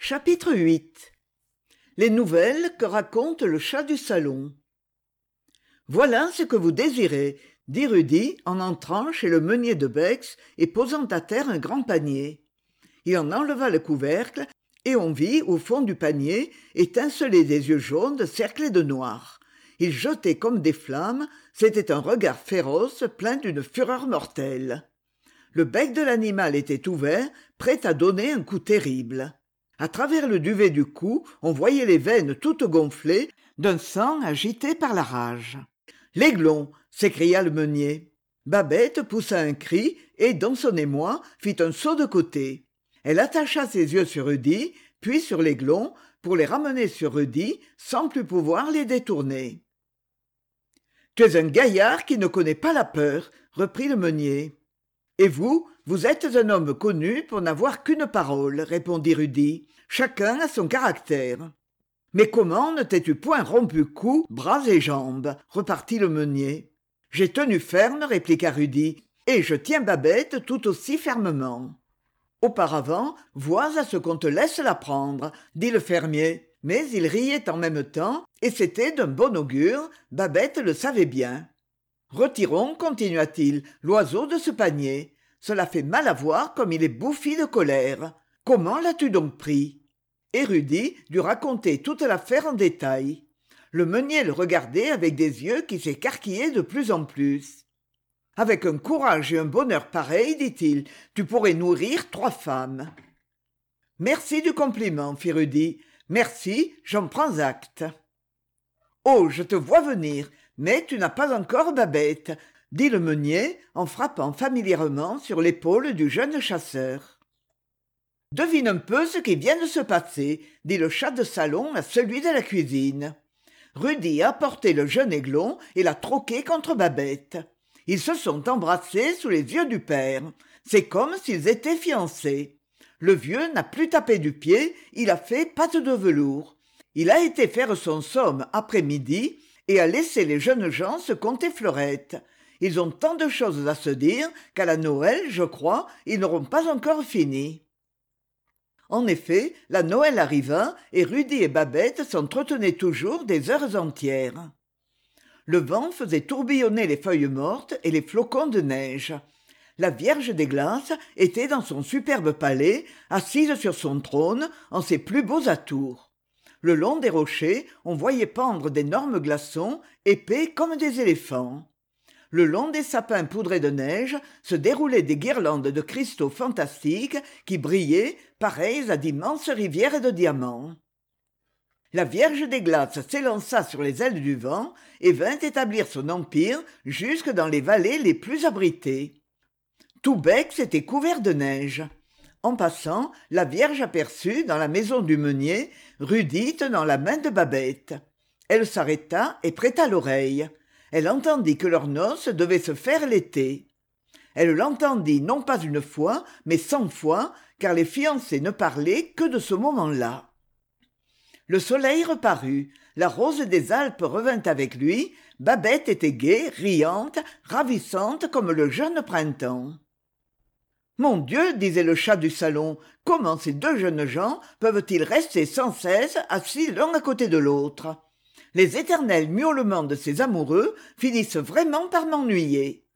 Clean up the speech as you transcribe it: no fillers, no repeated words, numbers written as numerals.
Chapitre 8. Les nouvelles que raconte le chat du salon. Voilà ce que vous désirez, dit Rudy en entrant chez le meunier de Bex et posant à terre un grand panier. Il en enleva le couvercle et on vit au fond du panier étinceler des yeux jaunes cerclés de noir. Ils jetaient comme des flammes, c'était un regard féroce plein d'une fureur mortelle. Le bec de l'animal était ouvert, prêt à donner un coup terrible. À travers le duvet du cou, on voyait les veines toutes gonflées d'un sang agité par la rage. « L'aiglon !» s'écria le meunier. Babette poussa un cri et, dans son émoi, fit un saut de côté. Elle attacha ses yeux sur Rudy, puis sur l'aiglon, pour les ramener sur Rudy, sans plus pouvoir les détourner. « Tu es un gaillard qui ne connaît pas la peur, » reprit le meunier. « Et vous, vous êtes un homme connu pour n'avoir qu'une parole, » répondit Rudy. « Chacun a son caractère. »« Mais comment ne t'es-tu point rompu cou, bras et jambes ?» repartit le meunier. « J'ai tenu ferme, » répliqua Rudy, « et je tiens Babette tout aussi fermement. »« Auparavant, vois à ce qu'on te laisse la prendre, » dit le fermier. Mais il riait en même temps, et c'était d'un bon augure, Babette le savait bien. « Retirons, continua-t-il, l'oiseau de ce panier. Cela fait mal à voir comme il est bouffi de colère. Comment l'as-tu donc pris ?» Et Rudy dut raconter toute l'affaire en détail. Le meunier le regardait avec des yeux qui s'écarquillaient de plus en plus. « Avec un courage et un bonheur pareils, dit-il, tu pourrais nourrir 3 femmes. »« Merci du compliment, fit Rudy. Merci, j'en prends acte. »« Oh, je te vois venir, mais tu n'as pas encore Babette, » dit le meunier en frappant familièrement sur l'épaule du jeune chasseur. « Devine un peu ce qui vient de se passer, » dit le chat de salon à celui de la cuisine. Rudy a apporté le jeune aiglon et l'a troqué contre Babette. Ils se sont embrassés sous les yeux du père. C'est comme s'ils étaient fiancés. Le vieux n'a plus tapé du pied, il a fait patte de velours. Il a été faire son somme après-midi et a laissé les jeunes gens se compter fleurettes. Ils ont tant de choses à se dire qu'à la Noël, je crois, ils n'auront pas encore fini. En effet, la Noël arriva et Rudy et Babette s'entretenaient toujours des heures entières. Le vent faisait tourbillonner les feuilles mortes et les flocons de neige. La Vierge des Glaces était dans son superbe palais, assise sur son trône, en ses plus beaux atours. Le long des rochers, on voyait pendre d'énormes glaçons, épais comme des éléphants. Le long des sapins poudrés de neige se déroulaient des guirlandes de cristaux fantastiques qui brillaient, pareilles à d'immenses rivières de diamants. La Vierge des Glaces s'élança sur les ailes du vent et vint établir son empire jusque dans les vallées les plus abritées. Tout Bex était couvert de neige. En passant, la Vierge aperçut, dans la maison du meunier, Rudy tenant la main de Babette. Elle s'arrêta et prêta l'oreille. Elle entendit que leurs noces devaient se faire l'été. Elle l'entendit non pas une fois, mais 100 fois, car les fiancés ne parlaient que de ce moment-là. Le soleil reparut, la rose des Alpes revint avec lui, Babette était gaie, riante, ravissante comme le jeune printemps. « Mon Dieu, disait le chat du salon, comment ces 2 jeunes gens peuvent-ils rester sans cesse assis l'un à côté de l'autre ? Les éternels miaulements de ces amoureux finissent vraiment par m'ennuyer.